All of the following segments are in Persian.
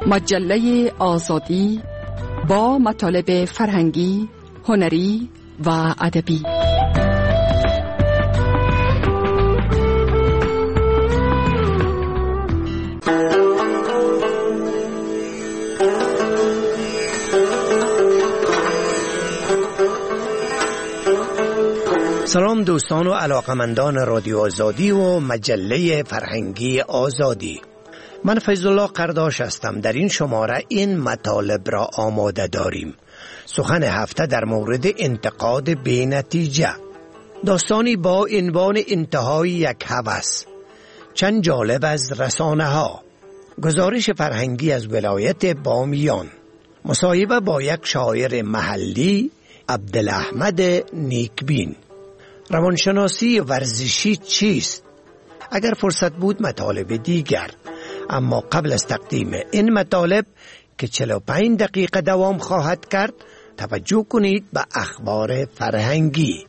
مجله آزادی با مطالب فرهنگی، هنری و ادبی. سلام دوستان و علاقمندان رادیو آزادی و مجله فرهنگی آزادی. من فیض الله قرداش هستم. در این شماره این مطالب را آماده داریم. سخن هفته در مورد انتقاد بی نتیجه، داستانی با عنوان انتهای یک هوس، چند جالب از رسانه ها، گزارش فرهنگی از ولایت بامیان، مصاحبه با یک شاعر محلی عبدالاحمد نیکبین، روانشناسی ورزشی چیست. اگر فرصت بود مطالب دیگر، اما قبل از تقدیم این مطالب که 45 دقیقه دوام خواهد کرد، توجه کنید به اخبار فرهنگی.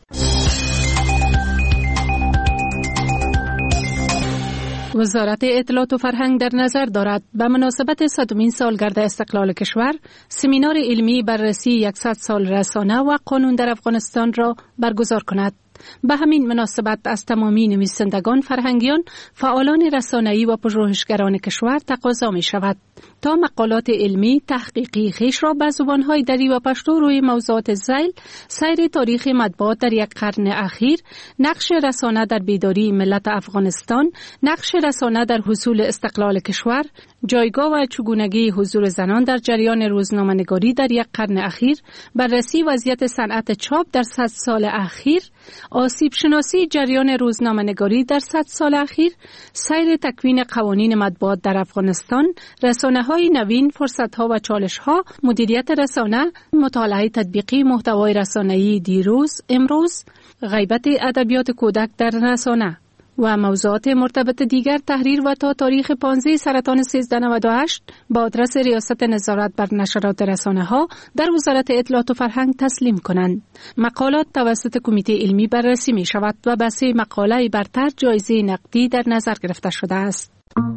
وزارت اطلاعات و فرهنگ در نظر دارد به مناسبت 100مین سالگرد استقلال کشور سمینار علمی بررسی 100 سال رسانه و قانون در افغانستان را برگزار کند. به همین مناسبت از تمامی نویسندگان، فرهنگیان، فعالان رسانه‌ای و پژوهشگران کشور تقاضا می شود تا مقالات علمی تحقیقی خویش را به زبان‌های دری و پشتو روی موضوعات ذیل: سیر تاریخ مطبوعات در یک قرن اخیر، نقش رسانه در بیداری ملت افغانستان، نقش رسانه در حصول استقلال کشور، جایگاه و چگونگی حضور زنان در جریان روزنامه‌نگاری در یک قرن اخیر، بررسی وضعیت صنعت چاپ در 100 سال اخیر، آسیب شناسی جریان روزنامه‌نگاری در 100 سال اخیر، سیر تکوین قوانین مطبوعات در افغانستان، رسانه‌های نوین، فرصت‌ها و چالش‌ها، مدیریت رسانه، مطالعه تطبیقی محتوای رسانه‌ای دیروز، امروز، غیبت ادبیات کودک در رسانه و موضوعات مرتبط دیگر تحریر و تا تاریخ 15 سرطان 1398 با آدرس ریاست نظارت بر نشرات رسانه‌ها در وزارت اطلاعات و فرهنگ تسلیم کنند. مقالات توسط کمیته علمی بررسی می شود و به 3 مقاله برتر جایزه نقدی در نظر گرفته شده است.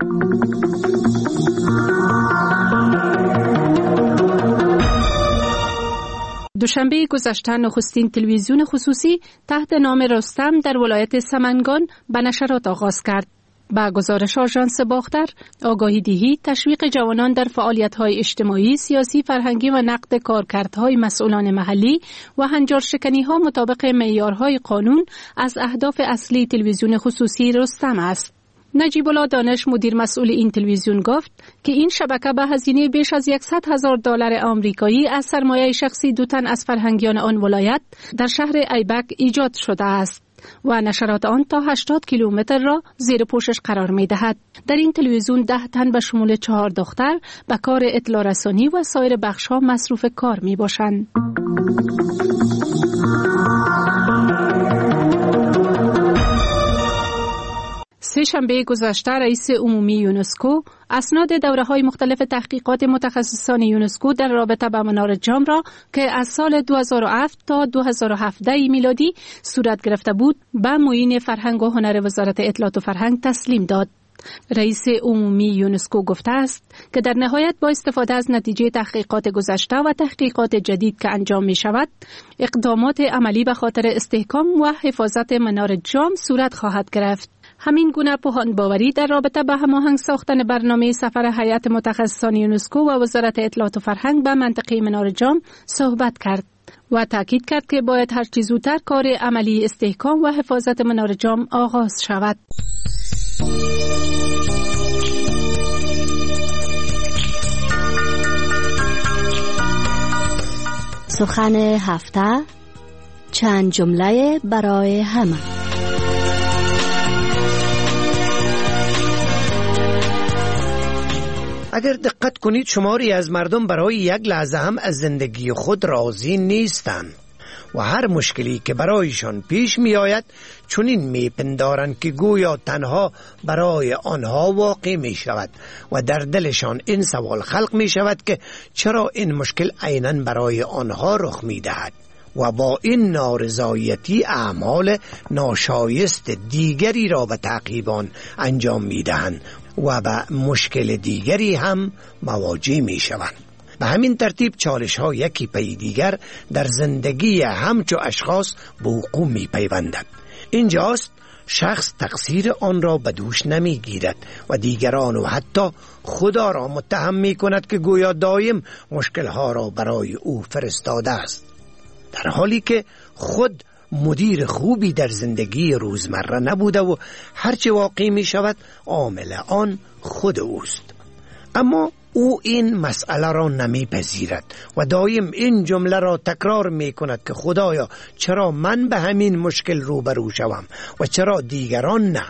دوشنبه گذشته نخستین تلویزیون خصوصی تحت نام رستم در ولایت سمنگان به نشرات آغاز کرد. با گزارش آژانس باختر، آگاهی دهی، تشویق جوانان در فعالیت‌های اجتماعی، سیاسی، فرهنگی و نقد کارکردهای مسئولان محلی و هنجارشکنی‌ها مطابق معیارهای قانون از اهداف اصلی تلویزیون خصوصی رستم است. نجیب الله دانش، مدیر مسئول این تلویزیون، گفت که این شبکه به هزینه بیش از $100,000 آمریکایی از سرمایه شخصی 2 تن از فرهنگیان آن ولایت در شهر ایبک ایجاد شده است و نشرات آن تا 80 کیلومتر را زیر پوشش قرار می دهد. در این تلویزیون 10 تن به شمول 4 دختر به کار اطلاع رسانی و سایر بخش‌ها مصروف کار می باشند. سه‌شنبه گذشته رئیس عمومی یونسکو اسناد دوره‌های مختلف تحقیقات متخصصان یونسکو در رابطه با منار جام را که از سال 2007 تا 2017 میلادی صورت گرفته بود به معین فرهنگ و هنر وزارت اطلاعات و فرهنگ تسلیم داد. رئیس عمومی یونسکو گفته است که در نهایت با استفاده از نتیجه تحقیقات گذشته و تحقیقات جدید که انجام می شود، اقدامات عملی به خاطر استحکام و حفاظت منار جام صورت خواهد گرفت. همین گونه پوهان باوری در رابطه با هماهنگ ساختن برنامه سفر هیئت متخصصان یونسکو و وزارت اطلاعات و فرهنگ به منطقه منار جام صحبت کرد و تاکید کرد که باید هر چه زودتر کار عملی استحکام و حفاظت منار جام آغاز شود. سخن هفته، چند جمله برای همه. اگر دقت کنید، شماری از مردم برای یک لحظه هم از زندگی خود راضی نیستند و هر مشکلی که برایشان پیش می آید چنین می پندارند که گویا تنها برای آنها واقع می شود و در دلشان این سوال خلق می شود که چرا این مشکل عیناً برای آنها رخ می دهد و با این نارضایتی اعمال ناشایست دیگری را به تعقیب آن انجام می دهند و به مشکل دیگری هم مواجه می شوند. به همین ترتیب چالش ها یکی پی دیگر در زندگی همچو اشخاص به وقوع می پیوندند. اینجاست شخص تقصیر آن را به دوش نمی گیرد و دیگران و حتی خدا را متهم می کند که گویا دائم مشکل ها را برای او فرستاده است، در حالی که خود مدیر خوبی در زندگی روزمره نبوده و هرچه واقع می شود عامل آن خود اوست. اما او این مسئله را نمیپذیرد و دائم این جمله را تکرار می کند که خدایا چرا من به همین مشکل روبرو شوم و چرا دیگران نه.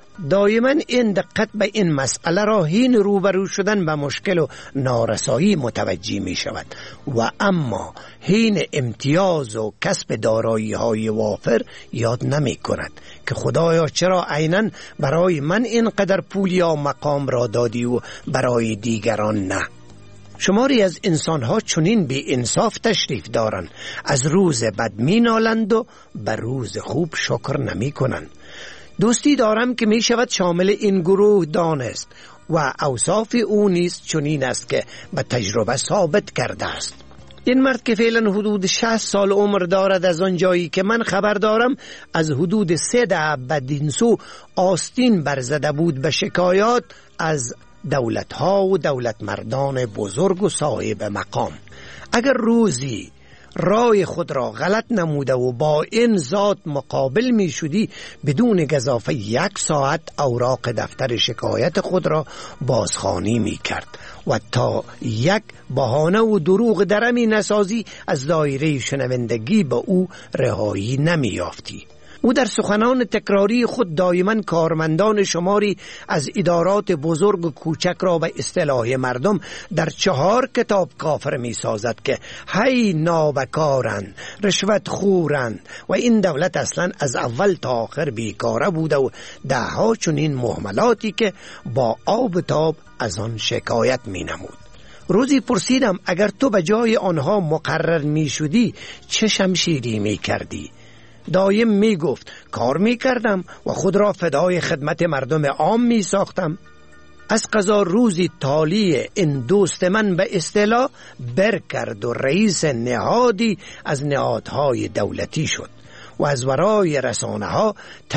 دائما این دقت به این مسئله را حین روبرو شدن به مشکل و نارسایی متوجه می شود و اما حین امتیاز و کسب دارایی های وافر یاد نمی کند که خدایا چرا عیناً برای من اینقدر پول یا مقام را دادی و برای دیگران نه. شماری از انسانها چنین بی انصاف تشریف دارند، از روز بد می نالند و بر روز خوب شکر نمی کنند. دوستی دارم که می شود شامل این گروه دانست و اوصاف او نیز چنین است که به تجربه ثابت کرده است. این مرد که فعلا حدود 60 سال عمر دارد، از آن جایی که من خبر دارم از حدود 3 دهه بدین سو آستین برزده بود به شکایات از دولتها و دولتمردان بزرگ و صاحب مقام. اگر روزی رای خود را غلط نموده و با این ذات مقابل می شدی، بدون گزافه 1 ساعت اوراق دفتر شکایت خود را بازخوانی می کرد و تا یک بهانه و دروغ درمی نسازی از دایره شنوندگی به او رهایی نمی یافتی. او در سخنان تکراری خود دائما کارمندان شماری از ادارات بزرگ و کوچک را به اصطلاح مردم در 4 کتاب کافر می سازد که هی نابکارند، رشوت خورند و این دولت اصلا از اول تا آخر بیکاره بوده و دهها چنین مهملاتی که با آب تاب از آن شکایت می نمود. روزی پرسیدم اگر تو به جای آنها مقرر می شدی چه شمشیری می کردی؟ دایم می گفت کار می کردم و خود را فدای خدمت مردم عام می ساختم. از قضا روزی تالی این دوست من به اصطلاح بر کرد و رئیس نهادی از نهادهای دولتی شد و از ورای رسانه ها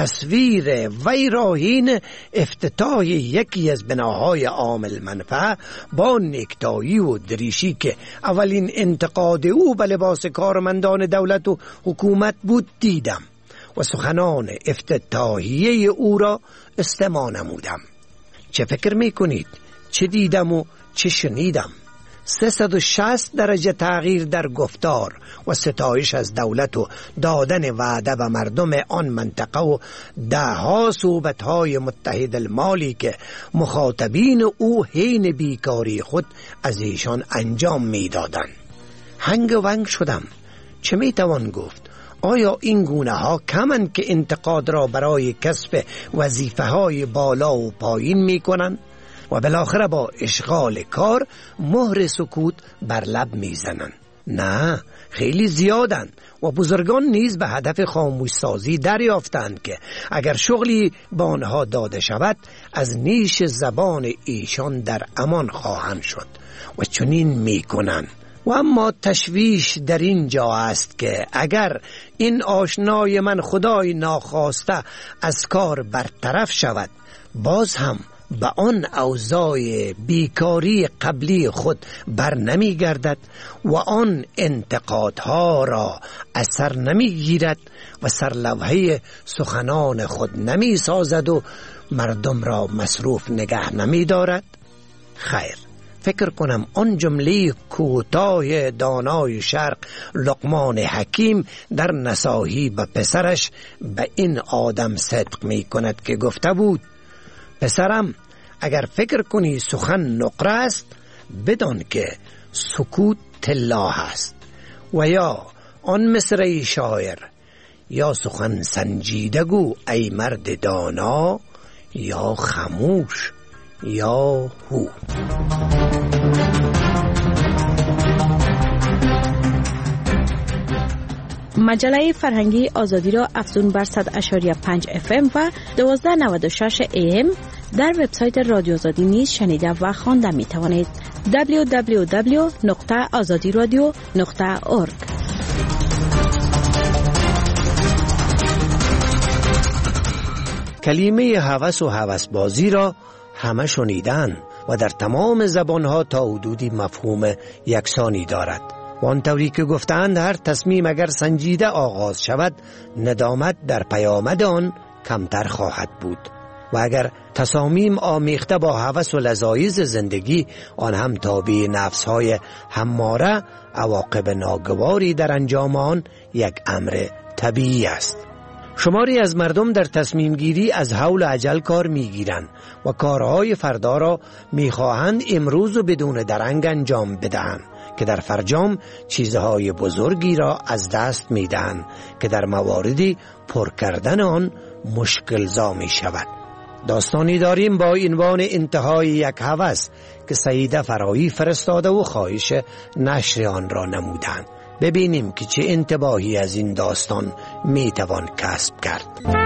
تصویر وی راهین افتتاح یکی از بناهای عامل منفعه با نکتایی و دریشی که اولین انتقاد او به لباس کارمندان دولت و حکومت بود دیدم و سخنان افتتاحیه او را استماع نمودم. چه فکر می کنید؟ چه دیدم و چه شنیدم؟ 360 درجه تغییر در گفتار و ستایش از دولت و دادن وعده به مردم آن منطقه و دهها صحبت‌های متحد المالی که مخاطبین او حین بیکاری خود از ایشان انجام می‌دادند. هنگ ونگ شدم. چه می‌توان گفت؟ آیا این گونه ها کمند که انتقاد را برای کسب وظیفه های بالا و پایین می کنند و بالاخره با اشغال کار مهر سکوت بر لب می زنند؟ نه، خیلی زیادند و بزرگان نیز به هدف خاموش سازی دریافتند که اگر شغلی به آنها داده شود از نیش زبان ایشان در امان خواهند شد و چنین می کنند. و اما تشویش در این جا است که اگر این آشنای من خدای ناخواسته از کار برطرف شود، باز هم به آن اوضاع بیکاری قبلی خود بر نمی گردد و آن انتقادها را اثر نمی گیرد و سرلوحه سخنان خود نمی سازد و مردم را مصروف نگه نمی دارد. خیر، فکر کنم آن جمله کوتاه دانای شرق لقمان حکیم در نصاحی به پسرش به این آدم صدق می کند که گفته بود: پسرم، اگر فکر کنی سخن نقره است، بدان که سکوت طلا است. و یا آن مصرعی شاعر: یا سخن سنجیده گو ای مرد دانا، یا خموش یا هو. مجله فرهنگی آزادی را افزون بر 100.5 FM و 1296 AM در وبسایت رادیو آزادی نیز شنیده و خوانده می توانید. www.azadiradio.org. کلمه هوس و هوسبازی را همه شنیدن و در تمام زبانها تا حدودی مفهوم یکسانی دارد. و آنطوری که گفتند هر تصمیم اگر سنجیده آغاز شود ندامت در پیامد آن کمتر خواهد بود و اگر تصامیم آمیخته با هوس و لذایذ زندگی آن هم تابع نفسهای هماره عواقب ناگواری در انجام آن یک امر طبیعی است. شماری از مردم در تصمیم گیری از حول و عجل کار میگیرند و کارهای فردا را میخواهند امروز و بدون درنگ انجام بدهند که در فرجام چیزهای بزرگی را از دست میدهند که در مواردی پر کردن آن مشکل زا می شود. داستانی داریم با عنوان انتهای یک هوس که سعیده فرایی فرستاده و خواهش نشر آن را نمودند. ببینیم که چه انتباهی از این داستان می توان کسب کرد.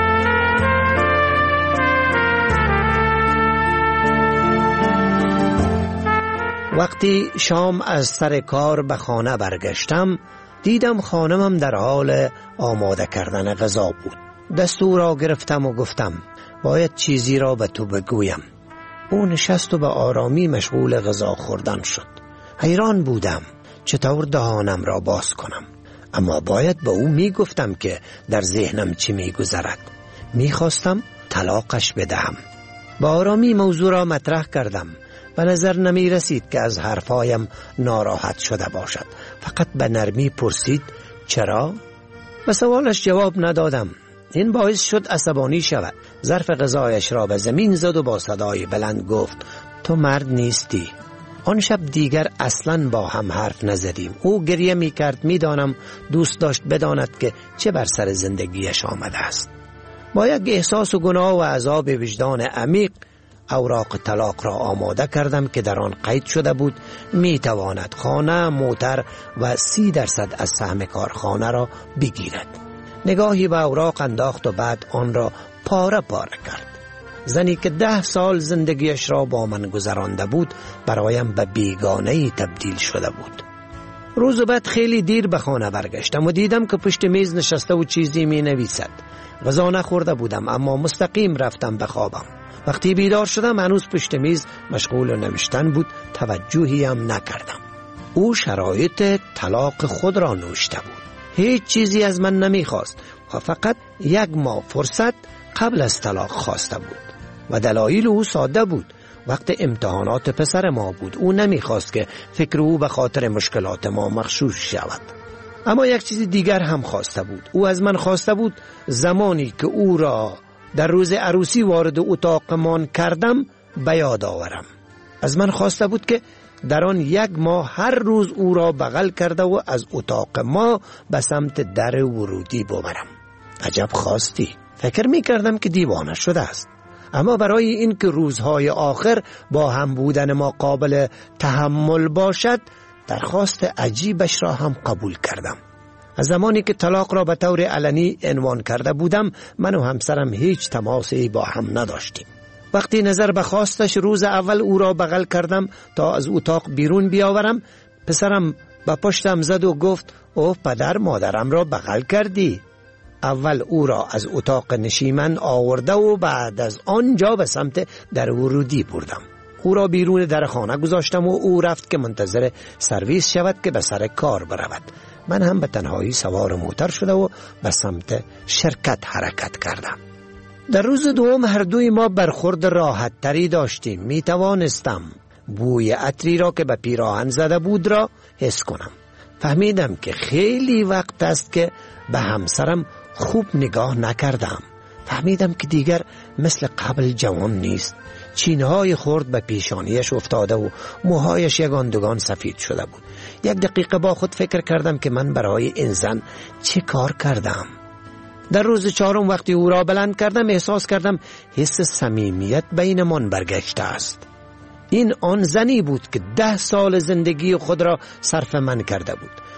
وقتی شام از سر کار به خانه برگشتم دیدم خانمم در حال آماده کردن غذا بود. دستور را گرفتم و گفتم باید چیزی را به تو بگویم. او نشست و به آرامی مشغول غذا خوردن شد. حیران بودم چطور دهانم را باز کنم، اما باید به او می گفتم که در ذهنم چی می گذرد. می خواستم طلاقش بدهم. با آرامی موضوع را مطرح کردم. به نظر نمی رسید که از حرفایم ناراحت شده باشد. فقط به نرمی پرسید چرا؟ به سوالش جواب ندادم. این باعث شد عصبانی شود. ظرف غذایش را به زمین زد و با صدای بلند گفت تو مرد نیستی. آن شب دیگر اصلاً با هم حرف نزدیم. او گریه می کرد. می دانم دوست داشت بداند که چه بر سر زندگیش آمده است. با یک احساس و گناه و عذاب وجدان عمیق اوراق طلاق را آماده کردم که در آن قید شده بود می تواند خانه، موتر و 30% از سهم کارخانه را بگیرد. نگاهی به اوراق انداخت و بعد آن را پاره پاره کرد. زنی که 10 سال زندگیش را با من گذرانده بود برایم به بیگانه‌ای تبدیل شده بود. روز بعد خیلی دیر به خانه برگشتم و دیدم که پشت میز نشسته و چیزی می نویسد. غذا نخورده بودم اما مستقیم رفتم به خوابم. وقتی بیدار شدم هنوز پشت میز مشغول نوشتن بود. توجهی هم نکردم. او شرایط طلاق خود را نوشته بود. هیچ چیزی از من نمیخواست و فقط 1 ماه فرصت قبل از طلاق خواسته بود و دلایل او ساده بود. وقت امتحانات پسر ما بود. او نمیخواست که فکر او به خاطر مشکلات ما مغشوش شود. اما یک چیز دیگر هم خواسته بود. او از من خواسته بود زمانی که او را در روز عروسی وارد اتاقمان کردم به یاد آورم. از من خواسته بود که در آن 1 ماه هر روز او را بغل کرده و از اتاق ما به سمت در ورودی ببرم. عجب خواستی. فکر می کردم که دیوانه شده است. اما برای این که روزهای آخر با هم بودن ما قابل تحمل باشد درخواست عجیبش را هم قبول کردم. از زمانی که طلاق را به طور علنی عنوان کرده بودم من و همسرم هیچ تماسی با هم نداشتیم. وقتی نظر به خواستش روز اول او را بغل کردم تا از اتاق بیرون بیاورم پسرم به پشتم زد و گفت اوه پدر مادرم را بغل کردی. اول او را از اتاق نشیمن آورده و بعد از آنجا به سمت در ورودی بردم. او را بیرون در خانه گذاشتم و او رفت که منتظر سرویس شود که به سر کار برود. من هم به تنهایی سوار موتر شده و به سمت شرکت حرکت کردم. در روز دوم هر دوی ما برخورد راحت تری داشتیم. می توانستم بوی عطری را که به پیراهن زده بود را حس کنم. فهمیدم که خیلی وقت است که به همسرم خوب نگاه نکردم. فهمیدم که دیگر مثل قبل جوان نیست. چینهای خرد به پیشانیش افتاده و موهایش یگان دوگان سفید شده بود. 1 دقیقه با خود فکر کردم که من برای این زن چه کار کردم. در روز 4 وقتی او را بلند کردم احساس کردم حس صمیمیت بینمان برگشته است. این آن زنی بود که 10 سال زندگی خود را صرف من کرده بود.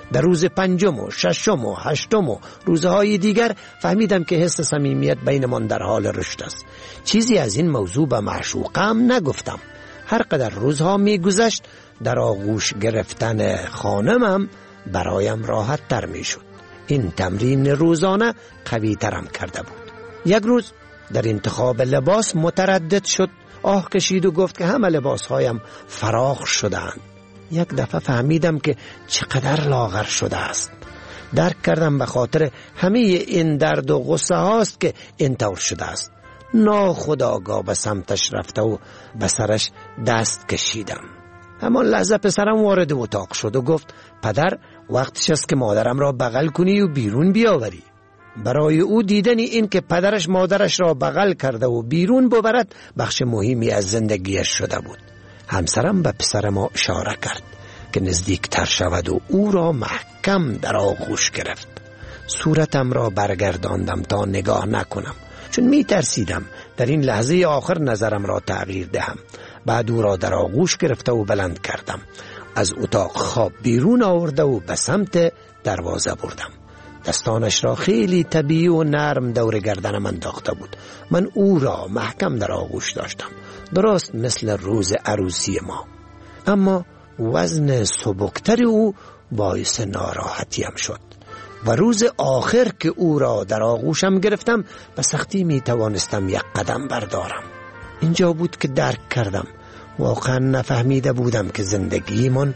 در روز 5 و 6 و 8 و روزهای دیگر فهمیدم که حس صمیمیت بینمان در حال رشد است. چیزی از این موضوع به معشوقم نگفتم. هر قدر روزها می گذشت در آغوش گرفتن خانمم برایم راحت تر می شد. این تمرین روزانه قوی ترم کرده بود. یک روز در انتخاب لباس متردد شد، آه کشید و گفت که همه لباسهایم فراخ شدند. یک دفعه فهمیدم که چقدر لاغر شده است. درک کردم به خاطر همه این درد و غصه هاست که اینطور شده است. ناخودآگاه به سمتش رفته و به سرش دست کشیدم. همان لحظه پسرم وارد اتاق شد و گفت پدر وقتش است که مادرم را بغل کنی و بیرون بیاوری. برای او دیدن این که پدرش مادرش را بغل کرده و بیرون ببرد بخش مهمی از زندگیش شده بود. همسرم به پسر ما اشاره کرد که نزدیکتر شود و او را محکم در آغوش گرفت. صورتم را برگرداندم تا نگاه نکنم، چون می ترسیدم در این لحظه آخر نظرم را تغییر دهم. بعد او را در آغوش گرفته و بلند کردم. از اتاق خواب بیرون آورده و به سمت دروازه بردم. دستانش را خیلی طبیعی و نرم دور گردنم انداخته بود. من او را محکم در آغوش داشتم، درست مثل روز عروسی ما. اما وزن سبکتر او باعث ناراحتیم شد و روز آخر که او را در آغوشم گرفتم به سختی می توانستم یک قدم بردارم. اینجا بود که درک کردم واقعا نفهمیده بودم که زندگیمون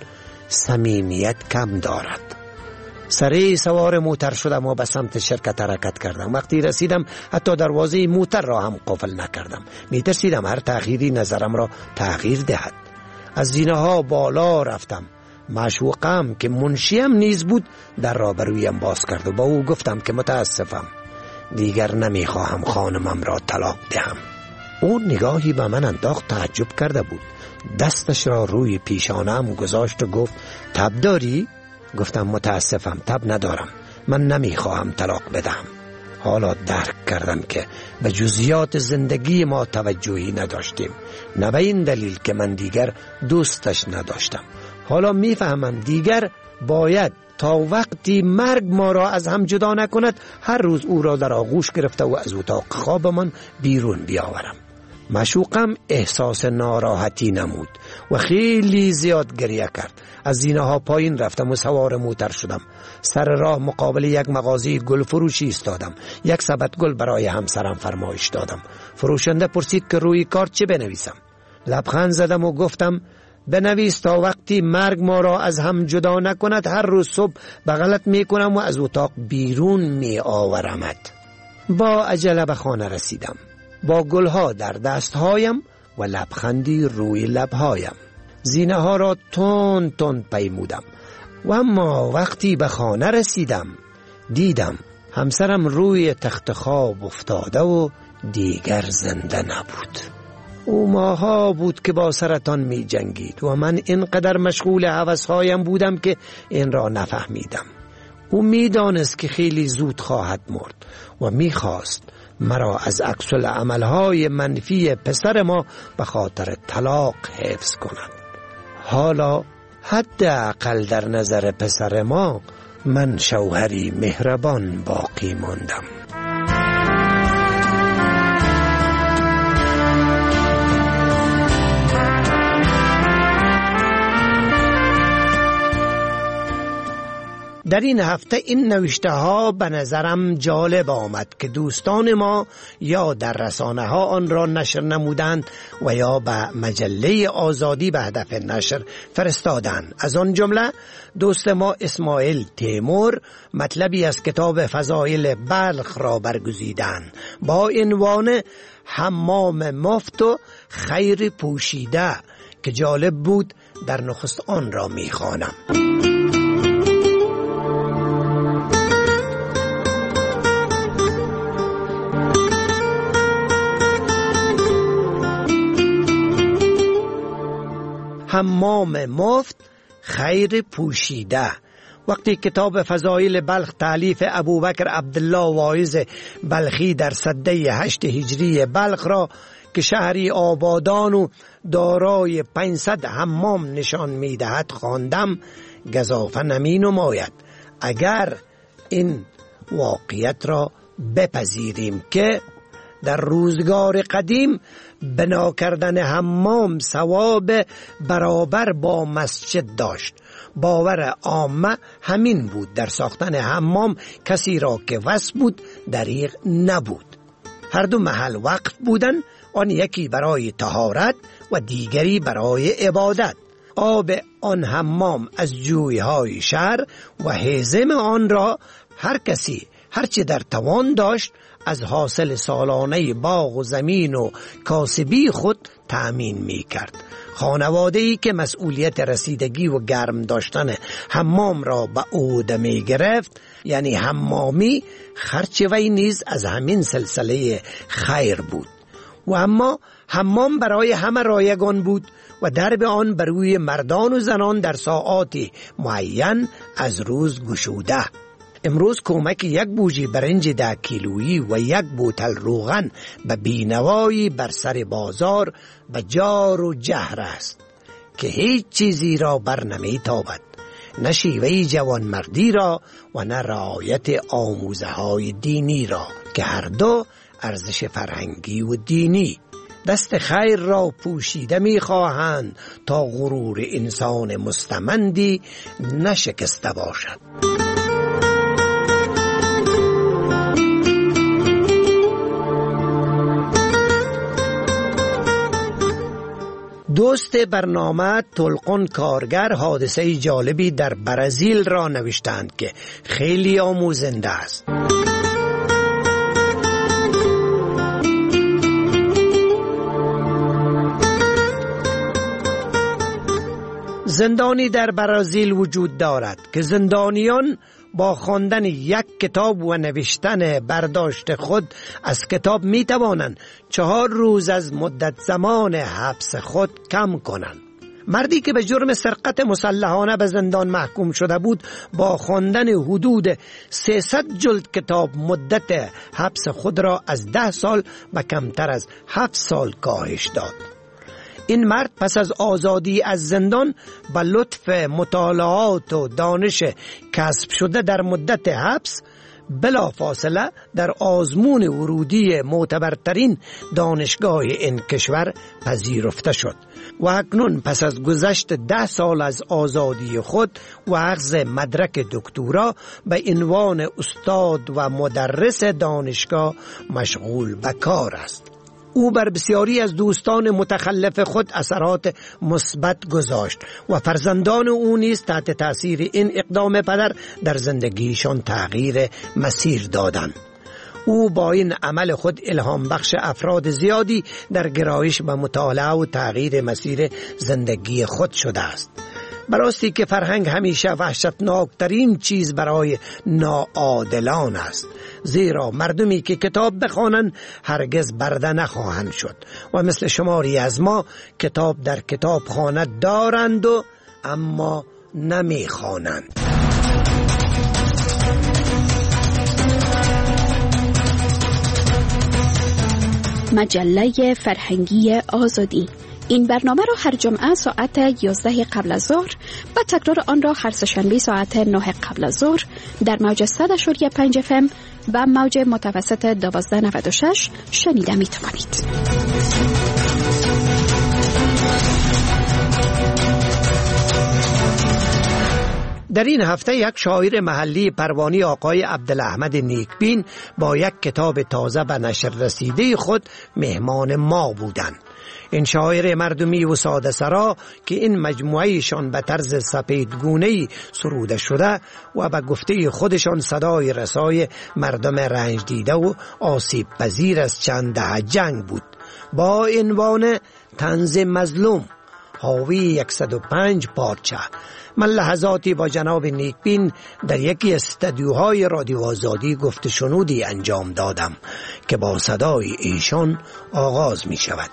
صمیمیت کم دارد. سریع سوار موتر شدم و به سمت شرکت حرکت کردم. وقتی رسیدم حتی دروازه موتر را هم قفل نکردم. می ترسیدم هر تأخیری نظرم را تغییر دهد. از زینه ها بالا رفتم. معشوقم که منشیم نیز بود در را برویم باز کرد و با او گفتم که متاسفم، دیگر نمیخواهم خانمم را طلاق دهم. او نگاهی به من انداخت، تعجب کرده بود. دستش را روی پیشانم گذاشت و گفت تب داری؟ گفتم متاسفم، تب ندارم، من نمیخواهم طلاق بدهم. حالا درک کردم که به جزئیات زندگی ما توجهی نداشتیم، نه به این دلیل که من دیگر دوستش نداشتم. حالا میفهمم دیگر باید تا وقتی مرگ ما را از هم جدا نکند هر روز او را در آغوش گرفته و از اتاق خوابمان بیرون بیاورم. معشوقم احساس ناراحتی نمود و خیلی زیاد گریه کرد. از زینه ها پایین رفتم و سوار موتر شدم. سر راه مقابل یک مغازه گل فروشی ایستادم. یک سبد گل برای همسرم فرمایش دادم. فروشنده پرسید که روی کارت چه بنویسم. لبخند زدم و گفتم بنویس تا وقتی مرگ ما را از هم جدا نکند هر روز صبح بغلت میکنم و از اتاق بیرون می آورمت. با عجله به خانه رسیدم با گلها در دستهایم و لبخندی روی لبهایم. زینه ها را تند تند پیمودم و اما وقتی به خانه رسیدم دیدم همسرم روی تخت خواب افتاده و دیگر زنده نبود. او ماها بود که با سرطان می جنگید و من اینقدر مشغول هوسهایم بودم که این را نفهمیدم. او می دانست که خیلی زود خواهد مرد و می خواست مرا از عکس العملهای منفی پسر ما به خاطر طلاق حفظ کند. حالا حداقل در نظر پسر ما من شوهری مهربان باقی ماندم. در این هفته این نوشته ها به نظرم جالب آمد که دوستان ما یا در رسانه ها آن را نشر نمودند و یا به مجله آزادی به هدف نشر فرستادند. از آن جمله دوست ما اسماعیل تیمور مطلبی از کتاب فضایل بلخ را برگزیدند با عنوان حمام مفت و خیر پوشیده که جالب بود. در نخست آن را میخوانم. حمام مفت خیر پوشیده. وقتی کتاب فضایل بلخ تالیف ابوبکر عبدالله واعظ بلخی در سده 8 هجری بلخ را که شهری آبادان و دارای 500 حمام نشان می‌دهد خواندم، گزافه نمی نماید اگر این واقعیت را بپذیریم که در روزگار قدیم بنا کردن حمام ثواب برابر با مسجد داشت. باور عامه همین بود، در ساختن حمام کسی را که وس بود دریغ نبود. هر دو محل وقف بودن، آن یکی برای طهارت و دیگری برای عبادت. آب آن حمام از جویهای شهر و هیزم آن را هر کسی هرچه در توان داشت از حاصل سالانه باغ و زمین و کاسبی خود تأمین می کرد. خانواده‌ای که مسئولیت رسیدگی و گرم داشتن حمام را به عهده می گرفت، یعنی حمامی، خرچ وی نیز از همین سلسله خیر بود. و اما حمام برای همه رایگان بود و درب آن بر روی مردان و زنان در ساعاتی معین از روز گشوده. امروز کمک یک بوجی برنج 10 کیلویی و یک بوتل روغن به بینوایی بر سر بازار به جار و جهر است که هیچ چیزی را بر نمی تابد، نه شیوه جوانمردی را و نه رعایت آموزه های دینی را که هر دو ارزش فرهنگی و دینی دست خیر را پوشیده می خواهند تا غرور انسان مستمندی نشکسته باشد. دوست برنامه طلقان کارگر حادثه جالبی در برزیل را نوشتند که خیلی آموزنده است. زندانی در برزیل وجود دارد که زندانیان با خواندن یک کتاب و نوشتن برداشت خود از کتاب می توانند 4 روز از مدت زمان حبس خود کم کنند. مردی که به جرم سرقت مسلحانه به زندان محکوم شده بود با خواندن حدود 300 جلد کتاب مدت حبس خود را از 10 سال به کمتر از 7 سال کاهش داد. این مرد پس از آزادی از زندان به لطف مطالعات و دانش کسب شده در مدت حبس بلافاصله در آزمون ورودی معتبرترین دانشگاه این کشور پذیرفته شد و اکنون پس از گذشت 10 سال از آزادی خود و اخذ مدرک دکترا به عنوان استاد و مدرس دانشگاه مشغول به کار است. او بر بسیاری از دوستان متخلف خود اثرات مثبت گذاشت و فرزندان او نیز تحت تأثیر این اقدام پدر در زندگیشان تغییر مسیر دادند. او با این عمل خود الهام بخش افراد زیادی در گرایش به مطالعه و تغییر مسیر زندگی خود شده است. براستی که فرهنگ همیشه وحشتناکترین چیز برای ناعادلان است، زیرا مردمی که کتاب بخوانند هرگز برده نخواهند شد و مثل شماری از ما کتاب در کتاب خانه دارند و اما نمیخوانند. مجله فرهنگی آزادی. این برنامه را هر جمعه ساعت 11 قبل از ظهر و تکرار آن را هر سه‌شنبه ساعت 9 قبل از ظهر در موج 100.5 FM و موج متوسط 1296 شنیده می توانید. در این هفته یک شاعر محلی پروانی آقای عبدالاحمد نیکبین با یک کتاب تازه به نشر رسیده خود مهمان ما بودند. این شاعر مردمی و ساده سرا که این مجموعهشان به طرز سپیدگونه‌ای سروده شده و به گفته خودشان صدای رسای مردم رنج دیده و آسیب پذیر از چند دهه جنگ بود، با عنوان طنز مظلوم حاوی 105 پارچه. من لحظاتی با جناب نیکبین در یکی از استودیوهای رادیو آزادی گفت شنودی انجام دادم که با صدای ایشان آغاز می شود.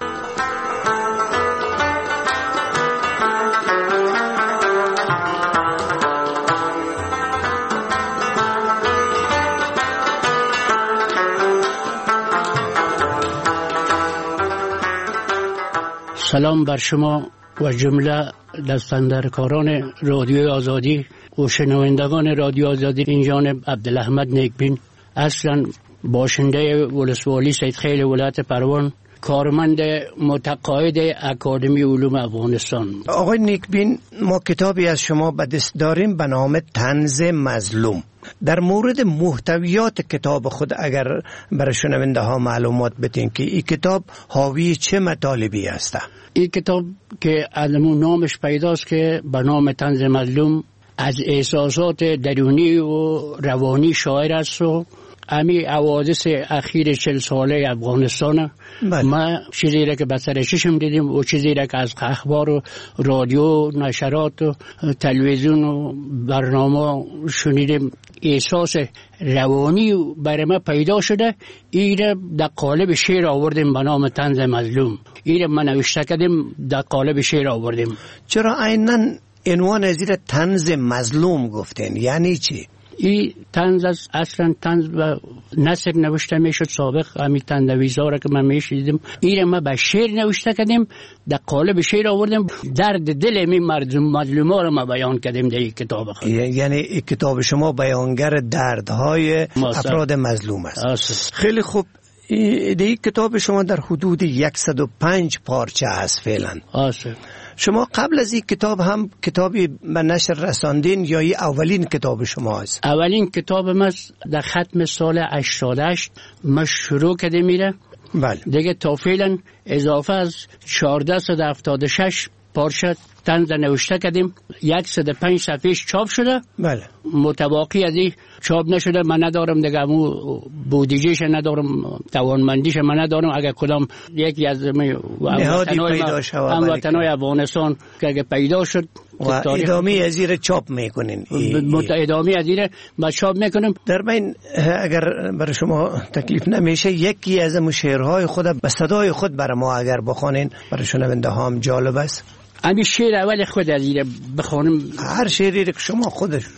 سلام بر شما و جمله دستاندرکاران رادیو آزادی و شنوندگان رادیو آزادی. این جانب عبدالاحمد نیکبین، اصلا باشنده ولسوالی سیدخیل ولایت پروان، کارمند متقاعد اکادمی علوم افغانستان. آقای نیکبین، ما کتابی از شما به دست داریم به نام طنز مظلوم. در مورد محتویات کتاب خود اگر برای شنونده ها معلومات بدین که این کتاب حاوی چه مطالبی است؟ این کتاب که ازمون نامش پیداست که به نام طنز مظلوم از احساسات درونی و روانی شاعر است و امی حوادث اخیر 40 ساله افغانستان. ما چیزی را که به سر چشم دیدیم و چیزی را که از اخبار و رادیو، نشرات و تلویزیون و برنامه شنیدیم، احساس روانی برای ما پیدا شده. این را در قالب شعر آوردیم به نام طنز مظلوم. این را ما نوشته کردیم، در قالب شعر آوردیم. چرا عیناً عنوان از این طنز مظلوم گفتین؟ یعنی چی؟ این طنز اصلا طنز و نثر نوشته میشد سابق. همین طنزآویزها را که من میشیدم این ما به شعر نوشته کردیم، در قالب شعر آوردیم، درد دل این مظلوما را ما بیان کردیم در این کتاب خود. یعنی این کتاب شما بیانگر دردهای افراد مظلوم است. خیلی خوب. این کتاب شما در حدود 105 پارچه است فعلا. شما قبل از این کتاب هم کتابی به نشر رساندین یا این اولین کتاب شما است؟ اولین کتاب ما در ختم سال 88 ما شروع کردیم میره. بله. دیگه تا فعلا اضافه از 1476 پارچه طنز نوشته کردیم. 105 صفحهش چاپ شده. بله. متباقی از این چاپ نشده. من ندارم دیگه، بودجهش ندارم، توانمندیش من ندارم. اگر کدام یکی از هموطنهای افغانستان که اگر پیدا شد و ادامه از این چاپ میکنین، ادامه از این ما چاپ میکنیم. در بین اگر برای شما تکلیف نمیشه یکی از شعرهای خود به صدای خود برای ما اگر بخونین، برای شنونده ها هم جالب است. امی شعر اول خود از این بخونم. هر شعری که شما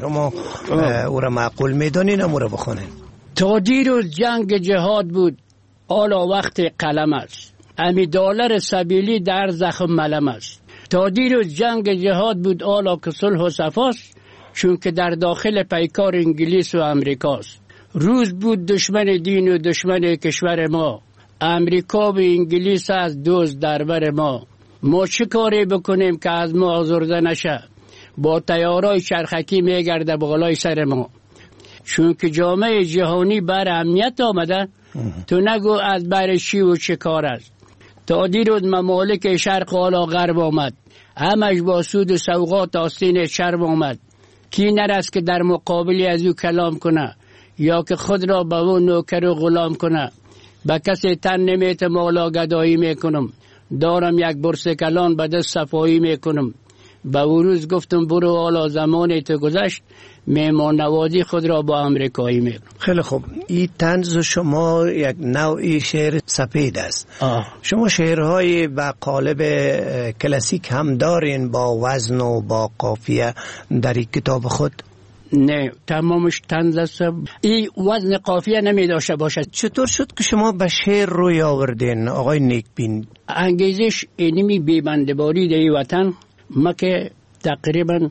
او را معقول میدانین امو را بخونین. تا دیروز جنگ جهاد بود، حالا وقت قلم است. امی دلار سبیلی در زخم ملم است. تا دیروز جنگ جهاد بود، حالا که صلح و صفاست، چون که در داخل پیکار انگلیس و امریکاست. روز بود دشمن دین و دشمن کشور ما، امریکا و انگلیس از دوست در بر ما. ما چه کاری بکنیم که از ما آزرده نشه؟ با تیارای چرخکی میگرده بالای سر ما. چون که جامعه جهانی بر امنیت آمده، تو نگو از بر چی و چه کار است. تا دیروز ممالک شرق حالا غرب آمد، همش با سود و سوغات آستین چرب آمد. کی نرست که در مقابلی از او کلام کنه، یا که خود را به او نوکر و غلام کنه. به کسی تن نمیت مالا گدایی میکنم، دارم یک برس کلان به دست صفایی میکنم. به روز گفتم برو حالا زمان تو گذشت، مهمان نوازی خود را با امریکایی میکنم. خیلی خوب. این طنز شما یک نوعی شعر سپید است. شما شعرهای با قالب کلاسیک هم دارین با وزن و با قافیه در این کتاب خود؟ نه، تمامش طنز است. این وزن قافیه نمی داشته باشد. چطور شد که شما به شعر روی آوردین آقای نیکبین؟ انگیزش اینمی بیبندباری در وطن. ما که تقریبا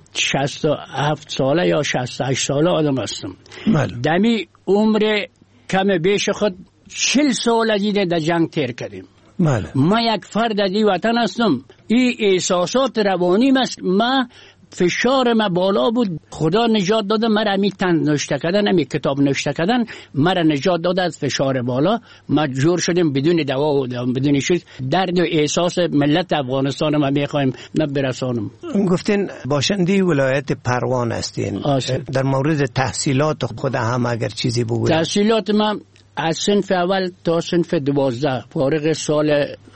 67 ساله یا 68 ساله آدم هستم. دمی عمر کم بیش خود 40 سال دیده در جنگ تیر کردیم. ما یک فرد از این وطن هستم. این احساسات روانی است. ما فشار ما بالا بود. خدا نجات داده مرا می طنز نوشته کردن، همی کتاب نوشته کردن مرا نجات داده از فشار بالا. مجبور شدیم بدون دوا و بدون چیز درد و احساس ملت افغانستان ما میخوایم برسانم. گفتین باشنده ولایت پروان هستین. در مورد تحصیلات خود هم اگر چیزی بگویید. تحصیلات ما از صنف اول تا صنف 12 فارغ سال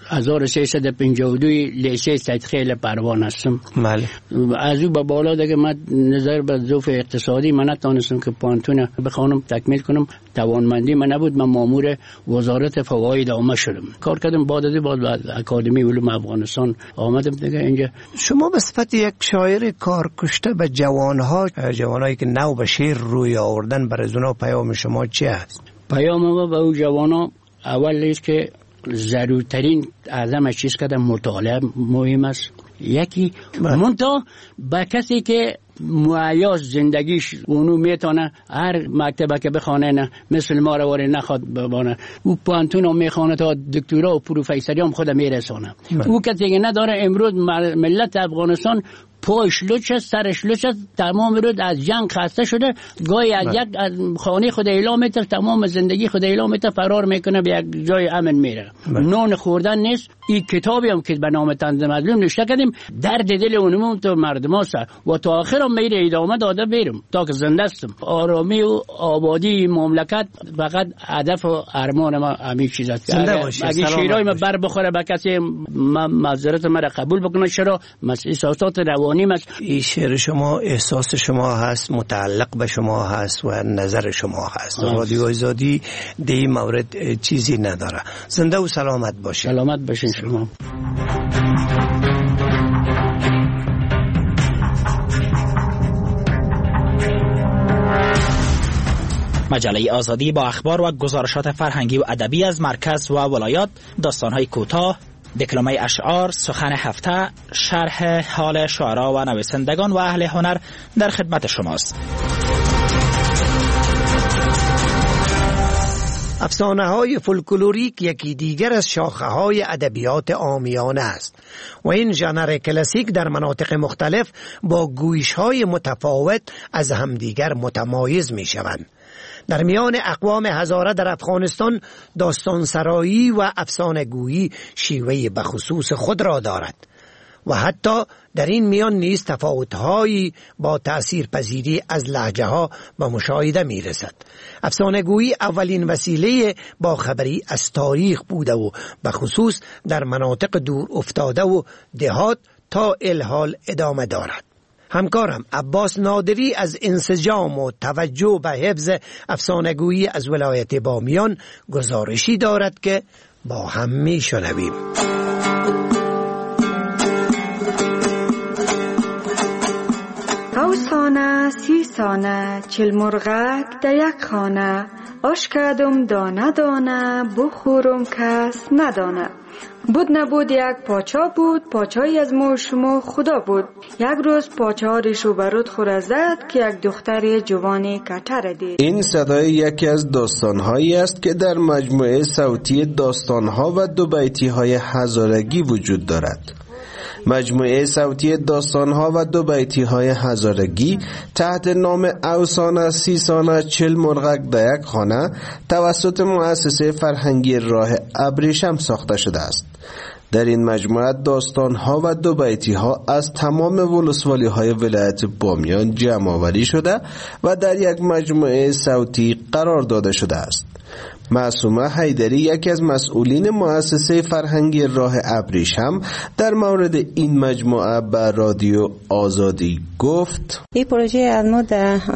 1352 لیسه سیدخیل پروان هستم. از او به بالا دیگه من نظر به ضعف اقتصادی من نتونستم که پانتون بخوانم تکمیل کنم. توانمندی من نبود. من مامور وزارت فواید عامه شدم. کار کردم بعد اکادمی علوم افغانستان آمدم دیگه اینجا. شما به صفت یک شاعر کارکشته به جوانهایی که نو به شعر روی آوردن، برای اونا پیام شما چی است؟ پیام ما به او جوانا اول است که ضرورترین اعظم چیز که مطالعه مهم است. یکی منتها با کسی که معیاز زندگیش اونو میتونه هر مکتبه که بخونه نه مثل ما رو واره نخواد ببانه او پانتون رو میخونه تا دکترا و پروفیسوری هم خود میرسونه. او کسی که نداره امروز ملت افغانستان پاش لوچ است، سرش لوچ است، تمام روز از جنگ خسته شده، گاهی از یک خانه خود اعلام میتر تمام زندگی خود اعلام میتر فرار میکنه به یک جای امن میره. نون خوردن نیست. این کتابی هم که به نام طنز مظلوم نوشته کردیم درد دل اونمون تو مردم هست و تا آخر هم میره ادامه داده بیرم تا که زنده استم. آرامی و آبادی مملکت فقط هدف و ارمان ما همین چیز است. اگه شیرای ما بر بخوره به کسی معذرت مرا قبول بکنه، چرا احساسات روانی است. این شعر شما احساس شما هست، متعلق به شما هست و نظر شما هست. رادیو آزادی در این مورد چیزی نداره. زنده و سلامت باشید. سلامت باشین شما. مجله آزادی با اخبار و گزارشات فرهنگی و ادبی از مرکز و ولایات، داستان‌های کوتاه، دکلمه اشعار، سخن هفته، شرح حال شعرا و نویسندگان و اهل هنر در خدمت شماست. افسانه‌های فولکلوریک یکی دیگر از شاخه‌های ادبیات عامیانه است و این ژانر کلاسیک در مناطق مختلف با گویش‌های متفاوت از همدیگر متمایز می‌شوند. در میان اقوام هزاره در افغانستان داستان سرایی و افسانه گویی شیوه بخصوص خود را دارد و حتی در این میان نیز تفاوت‌هایی با تأثیر پذیری از لهجه ها به مشاهده می رسد. افسانه گویی اولین وسیله با خبری از تاریخ بوده و به خصوص در مناطق دور افتاده و دهات تا الحال ادامه دارد. همکارم عباس نادری از انسجام و توجه به حفظ افسانه گویی از ولایت بامیان گزارشی دارد که با هم می شنویم. اوسانه 30 سانه 40 مرغک در یک خانه، آش کردم دانه دانه بخورم کس ندانه. بود نبود یک پاچا بود، پاچایی از ما شما خدا بود. یک روز پاچا ریشو برود خوره زد که یک دختر جوانی کتر دید. این صدای یکی از داستانهایی است که در مجموعه صوتی داستانها و دو بیتی‌های هزارگی وجود دارد. مجموعه صوتی داستانها و دو بیتی‌های هزارگی تحت نام اوسانه 30 سانه 40 مرغک در یک خانه توسط مؤسسه فرهنگی راه ابریشم ساخته شده است. در این مجموعه داستانها و دو بیتی‌ها از تمام ولسوالی‌های ولایت بامیان جمع آوری شده و در یک مجموعه صوتی قرار داده شده است. معصومه حیدری یکی از مسئولین مؤسسه فرهنگی راه ابریشم در مورد این مجموعه به رادیو آزادی گفت: این پروژه از ما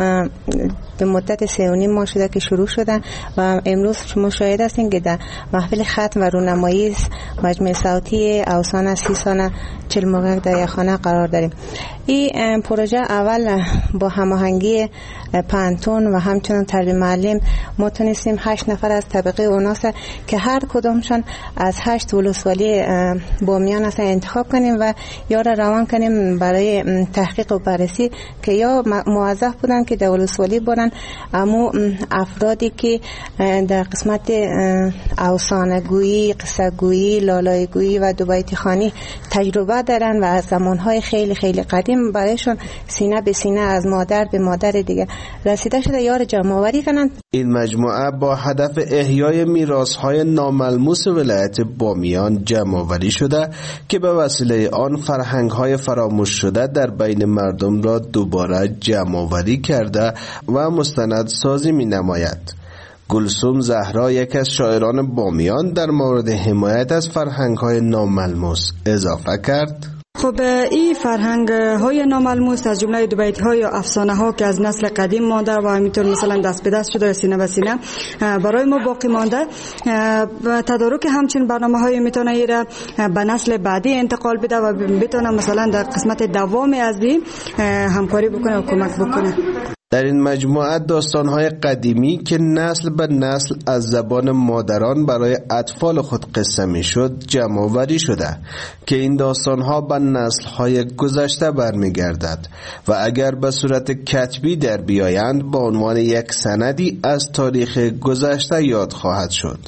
به مدت 3.5 ماه شده که شروع شده و امروز شما شاهد هستین که در محفل ختم و رونمایی مجموعه صوتی اوسانه 30 سانه 40 مرغک در یک خانه قرار داریم. این پروژه اول با هماهنگی پانتون و همچنان تربیت معلم ما تونستیم 8 نفر از طبقه اوناس که هر کدومشان از 8 ولسوالی بامیان هستن انتخاب کنیم و یا را روان کنیم برای تحقیق و بررسی که یا موظف بودن که در ولسوالی بودن اما افرادی که در قسمت افسانه گویی، قصه گویی، لالای گویی و دو بیتی خوانی تجربه دارن و از زمانهای خیلی خیلی قدیم برایشون سینه به سینه از مادر به مادر دیگه رسیده شده یار جمع آوری کنن. این مجموعه با هدف احیای میراث‌های ناملموس ولایت بامیان جمع آوری شده که به وسیله آن فرهنگ‌های فراموش شده در بین مردم را دوباره جمع آوری کرده و مستند سازی می‌نماید. گلسوم زهرا یکی از شاعران بامیان در مورد حمایت از فرهنگ‌های ناملموس اضافه کرد: خب این فرهنگ های ناملموس از جمله دو بیت های افسانه ها که از نسل قدیم مانده و همینطور مثلا دست به دست شده سینه به سینه برای ما باقی مانده و تدارک همچین برنامه های میتونه ایره به نسل بعدی انتقال بده و بتونه مثلا در قسمت دوام از این همکاری بکنه و کمک بکنه. در این مجموعه داستان‌های قدیمی که نسل به نسل از زبان مادران برای اطفال خود قصه می‌شد جمع‌آوری شده که این داستان‌ها به نسل‌های گذشته برمیگردد و اگر به صورت کتبی در بیایند به عنوان یک سندی از تاریخ گذشته یاد خواهد شد.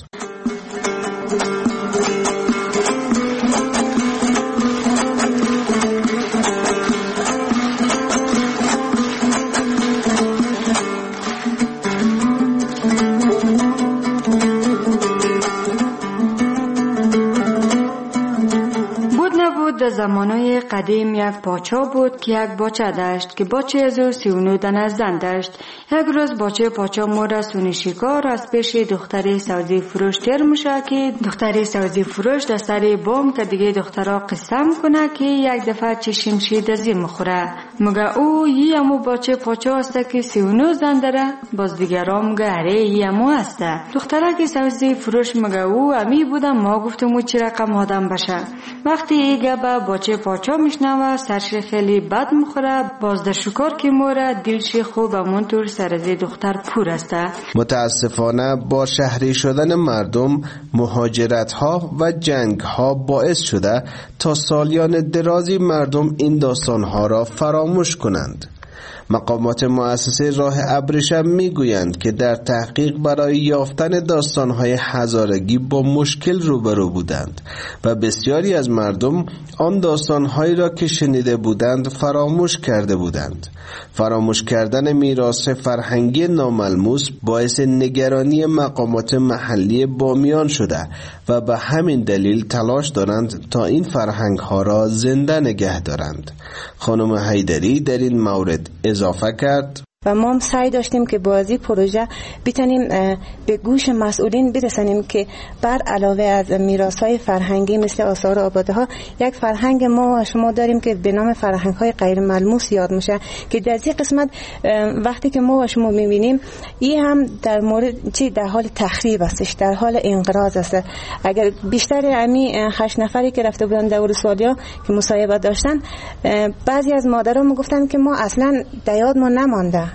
در زمانهای قدیم یک پاچا بود که یک باچه داشت که باچه از او 39 دانه زن داشت. یک روز باچه پاچا مور سونی شکار از پیش دختری سبزی فروش تیر میشه که دختری سبزی فروش در سر بام که دیگه دخترها قسم کنه که یک دفعه چشم شید از این مخوره. مگه او یمو باچه پاچا است که 39 زن داره؟ باز دیگرها مگه اره یمو است. دختره که سبزی فروش مگه او امی بودم ما گفتم او چی رقم آدم بشه. وقتی ایگه با باچه پاچا میشنوه سرش خیلی بد مخوره. باز در شکار که موره دلش خوب منطور سرزی دختر پور است. متاسفانه با شهری شدن مردم مهاجرت ها و جنگ ها باعث شده تا سالیان درازی مردم این داستان ها را فراموش کنند. مقامات مؤسسه راه ابریشم میگویند که در تحقیق برای یافتن داستان‌های هزارگی با مشکل روبرو بودند و بسیاری از مردم آن داستان‌هایی را که شنیده بودند فراموش کرده بودند. فراموش کردن میراث فرهنگی ناملموس باعث نگرانی مقامات محلی بامیان شده و به همین دلیل تلاش دارند تا این فرهنگ‌ها را زنده نگه دارند. خانم حیدری در این مورد اضافه کرد و ما هم سعی داشتیم که بازی پروژه بتونیم به گوش مسئولین برسانیم که بر علاوه از میراث‌های فرهنگی مثل آثار و آباده‌ها یک فرهنگ ما و شما داریم که به نام فرهنگ‌های غیر ملموس یاد میشه که در این قسمت وقتی که ما و شما می‌بینیم این هم در مورد چی در حال تخریب استش، در حال انقراض است. اگر بیشتر امی 8 نفری که رفته بودن دور سالیا که مصاحبه داشتن بعضی از مادرها میگفتن که ما اصلا دیاد ما نمانده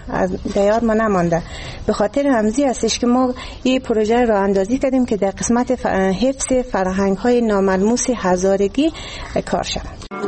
به خاطر همزی هستش که ما این پروژه را اندازی کردیم که در قسمت حفظ فرهنگ‌های ناملموس هزارگی کار شود.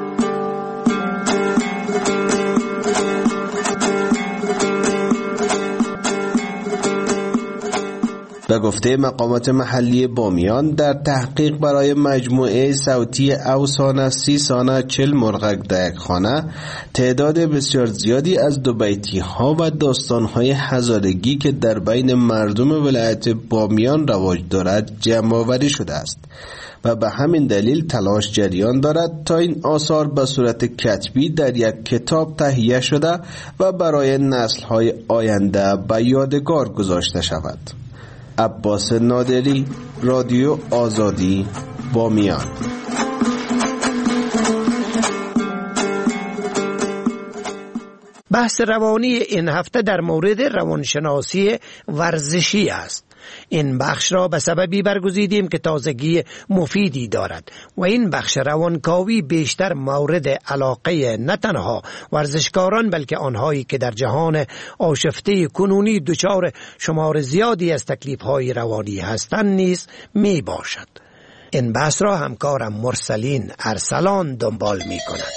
به گفته مقامات محلی بامیان در تحقیق برای مجموعه صوتی اوسان 30 سانه 40 مرغک در یک خانه تعداد بسیار زیادی از دوبیتی ها و داستان های هزارگی که در بین مردم ولایت بامیان رواج دارد جمع آوری شده است و به همین دلیل تلاش جریان دارد تا این آثار به صورت کتبی در یک کتاب تهیه شده و برای نسل های آینده به یادگار گذاشته شود. عباس نادری، رادیو آزادی، بامیان. بحث روانی این هفته در مورد روانشناسی ورزشی است. این بخش را به سببی برگزیدیم که تازگی مفیدی دارد و این بخش روانکاوی بیشتر مورد علاقه نه تنها ورزشکاران بلکه آنهایی که در جهان آشفته کنونی دچار شمار زیادی از تکلیف‌های روانی هستند نیز می باشد. این بحث را همکارم مرسلین ارسلان دنبال می کند.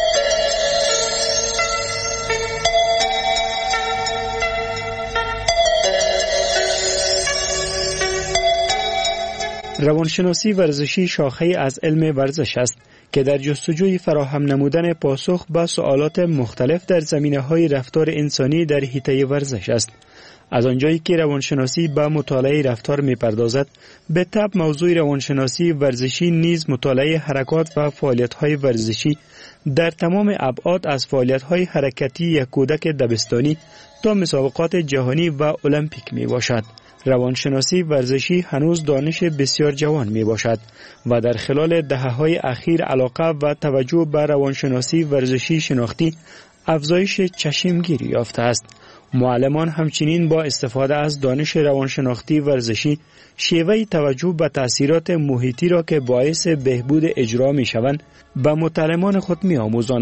روانشناسی ورزشی شاخه‌ای از علم ورزش است که در جستجوی فراهم نمودن پاسخ به سوالات مختلف در زمینه‌های رفتار انسانی در حیطه ورزش است. از آنجایی که روانشناسی به مطالعه رفتار می‌پردازد، به طبع موضوع روانشناسی ورزشی نیز مطالعه حرکات و فعالیت‌های ورزشی در تمام ابعاد از فعالیت‌های حرکتی یک کودک دبستانی تا مسابقات جهانی و المپیک میباشد. روانشناسی ورزشی هنوز دانش بسیار جوان می باشد و در خلال دهه‌های اخیر علاقه و توجه به روانشناسی ورزشی شناختی افزایش چشمگیری یافته است. معلمان همچنین با استفاده از دانش روانشناختی ورزشی شیوه توجه به تأثیرات محیطی را که باعث بهبود اجرا می شوند به متعلمان خود می آموزانند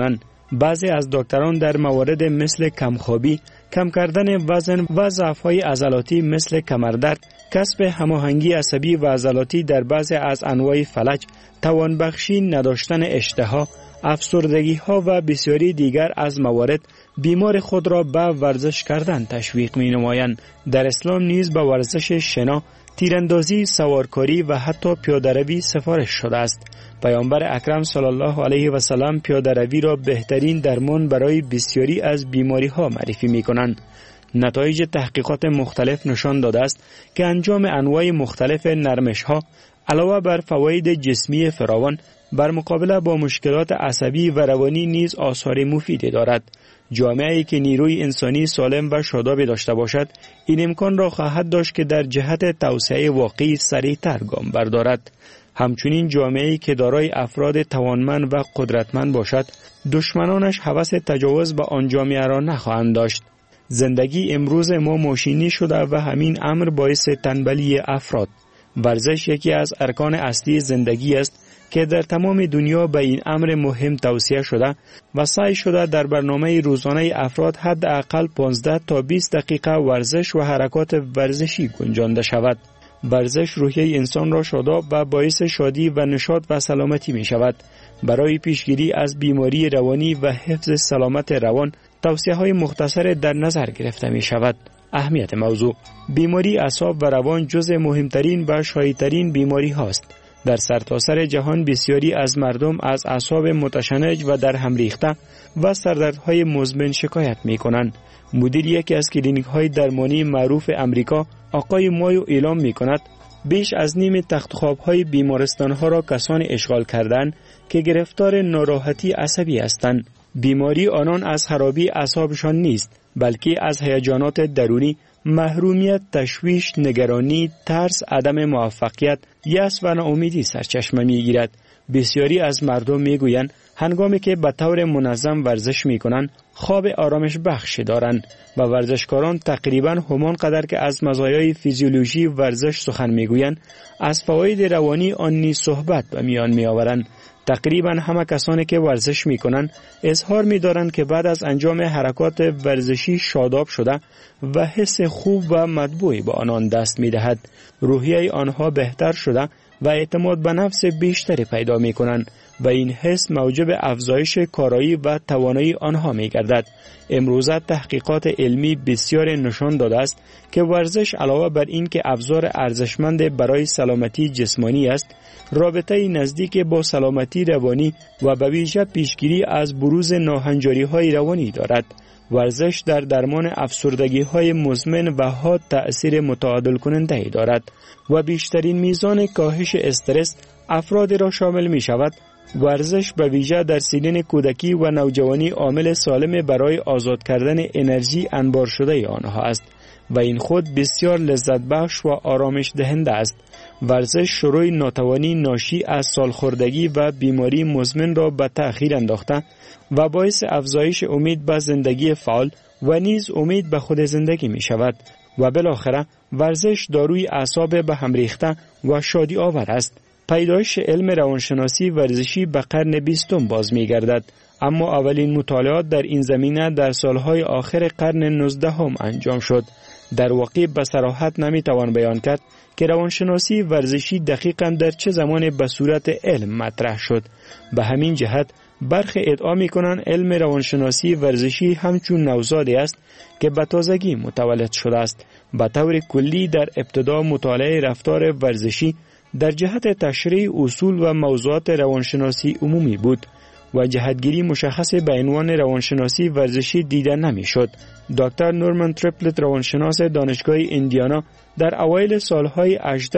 بعضی از دکتران در موارد مثل کمخوابی، کم کردن وزن و ضعف‌های عضلاتی مثل کمردرد، کسب هماهنگی عصبی و عضلاتی در بعضی از انواع فلج، توانبخشی نداشتن اشتها، افسردگی‌ها و بسیاری دیگر از موارد بیمار خود را به ورزش کردن تشویق می‌نمایند. در اسلام نیز به ورزش شنا، تیراندازی، سوارکاری و حتی پیاده‌روی سفارش شده است. پیامبر اکرم صلی الله علیه و سلم پیاده‌روی را بهترین درمان برای بسیاری از بیماری‌ها معرفی می‌کنند. نتایج تحقیقات مختلف نشان داده است که انجام انواع مختلف نرمش‌ها علاوه بر فواید جسمی فراوان، بر مقابله با مشکلات عصبی و روانی نیز آثار مفیدی دارد. جامعه‌ای که نیروی انسانی سالم و شاداب داشته باشد، این امکان را خواهد داشت که در جهت توسعه واقعی سریع‌تر گام بردارد. همچنین جامعه‌ای که دارای افراد توانمند و قدرتمند باشد، دشمنانش هوس تجاوز به آن جامعه را نخواهند داشت. زندگی امروز ما ماشینی شده و همین امر باعث تنبلی افراد. ورزش یکی از ارکان اصلی زندگی است که در تمام دنیا به این امر مهم توصیه شده و سعی شده در برنامه روزانه افراد حداقل 15 تا 20 دقیقه ورزش و حرکات ورزشی گنجانده شود. ورزش روحیه انسان را شاداب و باعث شادی و نشاط و سلامتی می شود. برای پیشگیری از بیماری روانی و حفظ سلامت روان، توصیه‌های مختصر در نظر گرفته می شود. اهمیت موضوع: بیماری اعصاب و روان جزء مهمترین و شایع‌ترین بیماری هاست. در سرتاسر جهان بسیاری از مردم از اعصاب متشنج و در هم ریخته و سردردهای مزمن شکایت می کنند. مدیر یکی از کلینیک‌های درمانی معروف امریکا، آقای مایو، اعلام می کند بیش از نیم تختخواب‌های بیمارستان‌ها را کسانی اشغال کردند که گرفتار ناراحتی عصبی هستند. بیماری آنان از خرابی اعصابشان نیست، بلکه از هیجانات درونی، محرومیت، تشویش، نگرانی، ترس، عدم موفقیت، یأس و ناامیدی سرچشمه می‌گیرد. بسیاری از مردم می‌گویند هنگامی که به طور منظم ورزش می‌کنند، خواب آرامش بخشی دارند و ورزشکاران تقریباً همان قدر که از مزایای فیزیولوژی ورزش سخن می‌گویند، از فواید روانی آن نیز صحبت به میان می‌آورند. تقریباً همه کسانی که ورزش می‌کنند اظهار می‌دارند که بعد از انجام حرکات ورزشی شاداب شده و حس خوب و مطبوعی به آنان دست می‌دهد. روحیه آنها بهتر شده و اعتماد به نفس بیشتری پیدا می‌کنند و این حس موجب افزایش کارایی و توانایی آنها می‌گردد. امروزه تحقیقات علمی بسیار نشان داده است که ورزش علاوه بر این که ابزار ارزشمند برای سلامتی جسمانی است، رابطه نزدیک با سلامتی روانی و به ویژه پیشگیری از بروز ناهنجاری‌های روانی دارد. ورزش در درمان افسردگی‌های مزمن و حاد تأثیر متعادل کننده دارد و بیشترین میزان کاهش استرس افرادی را شامل می شود. ورزش به ویژه در سنین کودکی و نوجوانی عامل سالم برای آزاد کردن انرژی انبار شده آنها است و این خود بسیار لذت بخش و آرامش دهنده است. ورزش شروع ناتوانی ناشی از سالخوردگی و بیماری مزمن را به تأخیر انداخته و باعث افزایش امید به زندگی فعال و نیز امید به خود زندگی می شود و بالاخره ورزش داروی اعصاب به هم ریخته و شادی آور است. پیدایش علم روانشناسی ورزشی به قرن 20 باز می گردد، اما اولین مطالعات در این زمینه در سالهای آخر قرن 19 انجام شد. در واقع به صراحت نمی توان بیان کرد که روانشناسی ورزشی دقیقاً در چه زمان به صورت علم مطرح شد. به همین جهت برخی ادعا می کنند علم روانشناسی ورزشی همچون نوزادی است که به تازگی متولد شده است. به طور کلی در ابتدا مطالعه رفتار ورزشی در جهت تشریح اصول و موضوعات روانشناسی عمومی بود و جهتگیری مشخص به عنوان روانشناسی ورزشی دیده نمی شد. دکتر نورمن تریپلت، روانشناس دانشگاه ایندیانا، در اوایل سالهای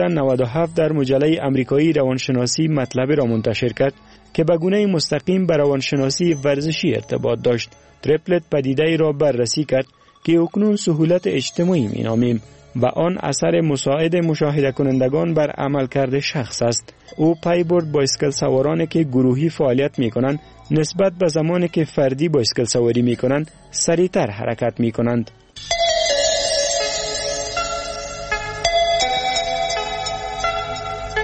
1897 در مجله امریکایی روانشناسی مطلبی را منتشر کرد که به گونه مستقیم به روانشناسی ورزشی ارتباط داشت. تریپلت پدیده‌ای را بررسی کرد که اکنون سهولت اجتماعی می نامیم و آن اثر مساعد مشاهده کنندگان بر عملکرد شخص است. او پی برد بایسکل سوارانی که گروهی فعالیت می کنند نسبت به زمانی که فردی بایسکل سواری می کنند سریعتر حرکت می کنند.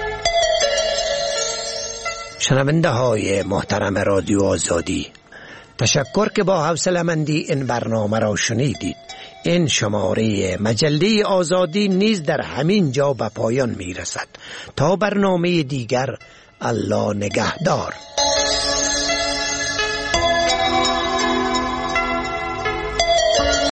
شنونده های محترم رادیو آزادی، تشکر که با حوصله‌مندی این برنامه را شنیدید. این شماره مجله آزادی نیز در همین جا به پایان می رسد. تا برنامه دیگر، الله نگهدار.